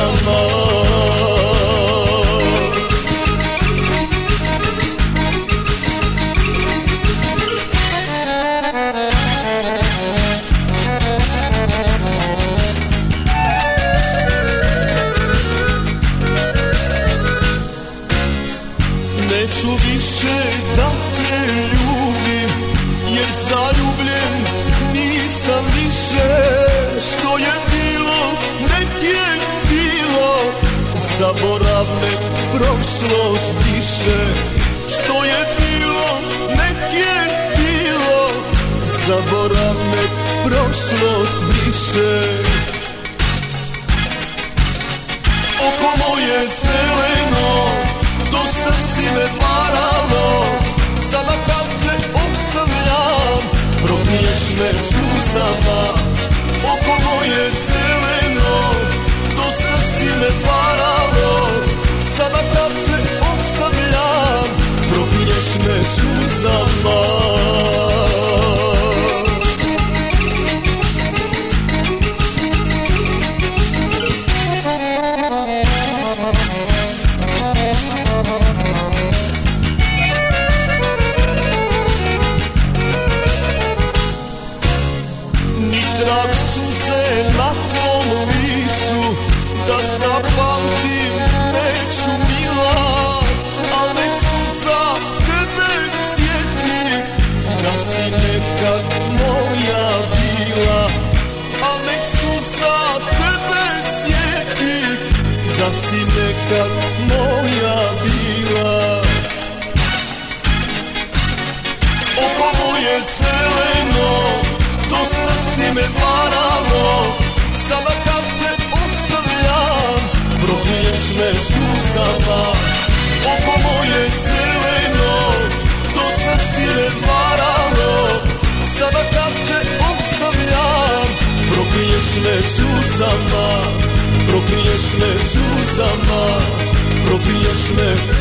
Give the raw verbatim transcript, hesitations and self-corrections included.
suzama. Neću više da te ljubim, jer zaljubljen nisam više. Što je bilo, nek je bilo, zaborav nek prošlost više. Što je bilo, nek je bilo, zaborav nek prošlost više. Oko moje zeleno, dosta si me varalo, sada kad te ostavljam, proklinješ me suzama. Oko moje zeleno, dosta si me varalo, sada kad te ostavljam, proklinješ me suzama. Trag suze na tvom licu, da zapamtim neću mila, al nek suza tebe sjeti, da si nekad moja bila. Al nek suza tebe sjeti, da si nekad moja bila. Oko moje zeleno, dosta si me varalo, sada kad te ostavljam, proklinješ me suzama. Oko moje zeleno, dosta si me varalo, sada kad te ostavljam, proklinješ me suzama. Proklinješ me suzama, proklinješ me